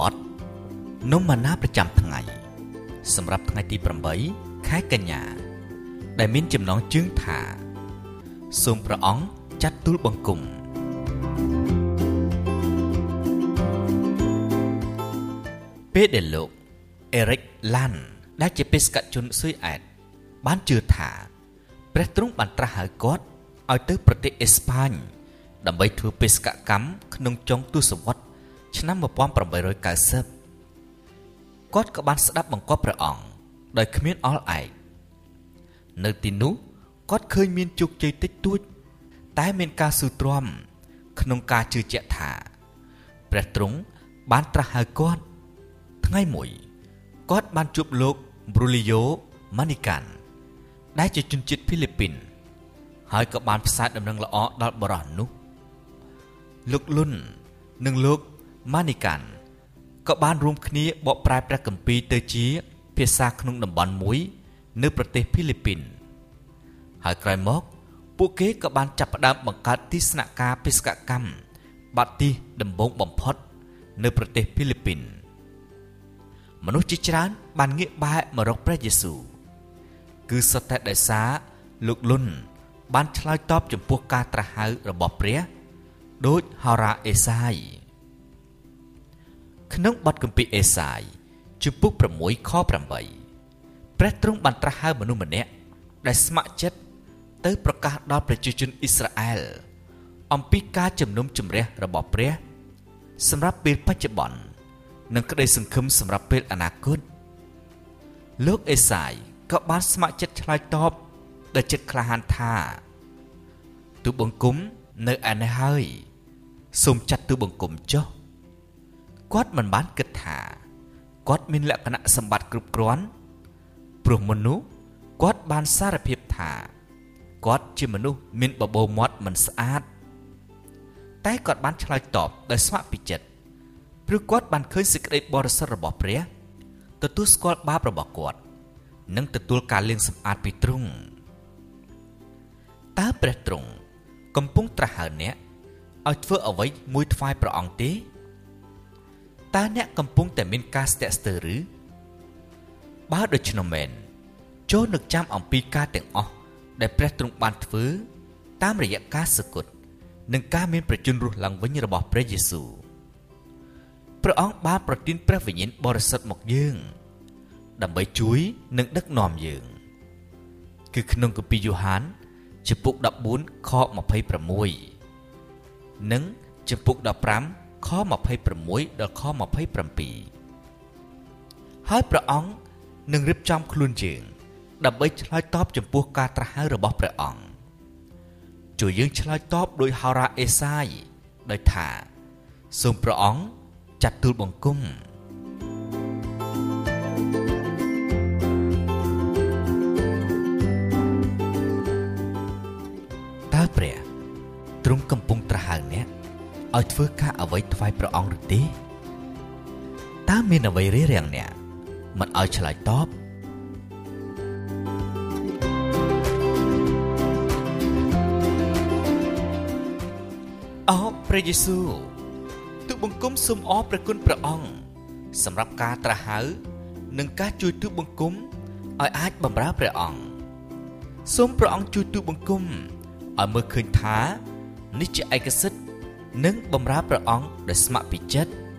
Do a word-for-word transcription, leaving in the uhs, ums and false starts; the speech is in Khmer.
បទនំម៉ាណាប្រចាំថ្ងៃសម្រាប់ថ្ងៃទីប្រាំបីខែកញ្ញាដែលមានចំណងជើងថាសូមព្រះអង្គចាត់ទូលបង្គំពេលដែលលោកអេរិកឡាន់ដែលជាបេសកជនស៊ុយអែតបានជឿថាព្រះទ្រង់បានត្រាស់ហៅគាត់ឲ្យទៅប្រទេសអេស្ប៉ាញដើម្បីធ្វើបេសកកម្មក្នុងចុងទសវត្សរ៍ឆ្នាំmột nghìn tám trăm chín mươiគាត់ក៏បានស្ដាប់បង្គាប់ព្រះអង្គដោយគ្មានអល់ឯកនៅទីនោះគាត់ឃើញមានជោគជ័យតិចតួចតែមានការស៊ូទ្រាំក្នុងការជឿជាក់ថាព្រះទ្រង់បានត្រាស់ហៅគាត់ថ្ងៃមួយគាត់បានជួបលោកប្រូលីយ៉ូម៉ានីកាន់ដែលជាជនជាតិហ្វីលីពីនហើយក៏បានផ្សាយដំណឹងល្អដល់បរិសុទ្ធនោះលោកលុននិងលោកម៉ានីកាន់ក៏បានរួមគ្នាបកប្រែព្រះគម្ពីរទៅជាភាសាក្នុងតំបន់មួយនៅប្រទេសហ្វីលីពីនហើយក្រោយមកពួកគេក៏បានចាប់ផ្ដើមបង្កើតទីស្នាក់ការបេសកកម្មបាទីសដំបូងបំផុតនៅប្រទេសហ្វីលីពីនមនុស្សជាច្រើនបានងាកបែរមករកព្រះយេស៊ូវគឺសុទ្ធតែដោយសារលោកលុនបានឆ្លើយតបចំពោះការត្រាស់ហៅរបស់ព្រះដូចហោរ៉ាអេសាយក្នុងបទគម្ពីរអេសាយជំពូកប្រាំមួយខប្រាំបីព្រះទ្រង់បានត្រាស់ហៅមនុស្សម្នាក់ដែលស្ម័គ្រចិត្តទៅប្រកាសដល់ប្រជាជនអ៊ីស្រាអែលអំពីការជំនុំជម្រះរបស់ព្រះសម្រាប់ពេលបច្ចុប្បន្ននិងក្តីសង្ឃឹមសម្រាប់ពេលអនាគតលោកអេសាយក៏បានស្ម័គ្រចិត្តឆ្លើយតបដោយចិត្តក្លាហានថាទូលបង្គំនៅឯនេះហើយសូមចាត់ទូលបង្គំចុះគាត់មិនបានគិតថាគាត់មានលក្ខណៈសម្បត្តិគ្រប់គ្រាន់ព្រោះមុននោះគាត់បានសារភាពថាគាត់ជាមនុស្សមានបបោមាត់មិនស្អាតតែគាត់បានឆ្លើយតបដោយស្ម័គ្រពីចិត្តព្រោះគាត់បានឃើញសេចក្តីបរិសុទ្ធរបស់ព្រះទទួលស្គាល់បាបរបស់គាត់និងទទួលការលាងសម្អាតពីទ្រង់តើព្រះទ្រង់កំពុងត្រាស់ហៅអ្នកឲ្យធ្វើអ្វីមួយថ្វាយព្រះអង្គទេតើអ្នកកំពុងតែមានការស្ទាក់ស្ទើរឬបើដូច្នោះមែនចូលនឹកចាំអំពីការទាំងអស់ដែលព្រះទ្រង់បានធ្វើតាមរយៈការសគត់និងការមានប្រជញ្ញរស់ឡើងវិញរបស់ព្រះយេស៊ូវព្រះអង្គបានប្រទានព្រះវិញ្ញាណបរិសុទ្ធមកយើងដើម្បីជួយនិងដឹកនាំយើងគឺក្នុងគម្ពីរយ៉ូហានជំពូកដប់បួនខម្ភៃប្រាំមួយនិងជំពូកដប់ប្រាំខម្ភៃប្រាំមួយដល់ខម្ភៃប្រាំពីរហើយព្រះអង្គនឹងរៀបចំខ្លួនយើងដើម្បីឆ្លើយតបចំពោះការត្រាស់ហៅរបស់ព្រះអង្គជួយយើងឆ្លើយតបដោយហោរ៉ាអេសាយដោយថាសូមព្រះអង្គចាត់ទូលបង្គំតើព្រះទ្រង់កំពុងត្រាស់ហៅអ្នកឲ្យធ្វើការអ្វីថ្វាយព្រះអង្គឬទេតើមានអ្វីរារាំងអ្នកមិនឲ្យឆ្លើយតបអូព្រះយេស៊ូវទូលបង្គំសូមអរព្រះគុណព្រះអង្គសម្រាប់ការត្រាស់ហៅនិងការជួយទូលបង្គំឲ្យអាចបម្រើព្រះអង្គសូមព្រះអង្គជួយទូលបង្គំឲ្យមើលឃើញថានេះជាឯកសិទ្ធិនិងបម្រើព្រះអង្គដោយស្ម័គ្រពីចិត្ត